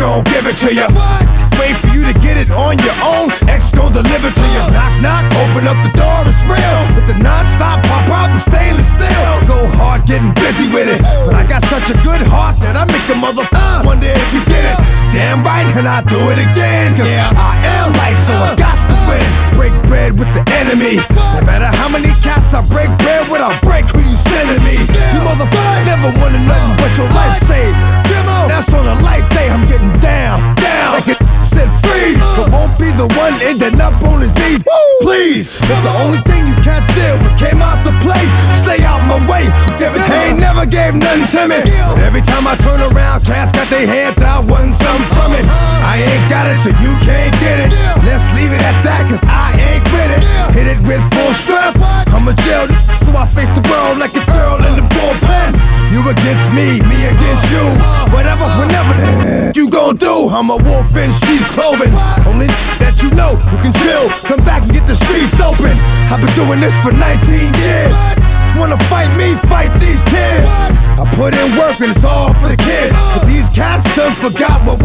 gon' give it to you. Wait for you to get it on your own, X gon' deliver to you. Knock, knock, open up the door, it's real. With the non-stop pop out the stainless steel. Go hard getting busy with it, but I got such a good heart that I make a motherfucker wonder if you get it. Damn right, and I do it again, cause I am life, so I got to win. Break bread with the enemy. No matter how many cats I break bread with, I'll break who you sending me. You motherfuckers never wanted nothing but your life saved. That's on a life day, I'm getting down, like it said freeze. But won't be the one ending up on his knees. Please, that's the only thing you can't steal. What came out the place, stay out my way. They ain't never gave nothing to me. But every time I turn around, cats got their hands out, wanting something from it. I ain't got it, so you can't get it. Let's leave it at that, cause I ain't with it. Hit it with full strength, I'm a jail, so I face the world like a girl in the bullpen. You against me against you. Whatever, whenever you gon' do, I'm a wolf in sheep's clothing. Only that you know who can chill. Come back and get the streets open. I've been doing this for 19 years. Wanna fight me, fight these kids. I put in work and it's all for the kids. But these cats done forgot what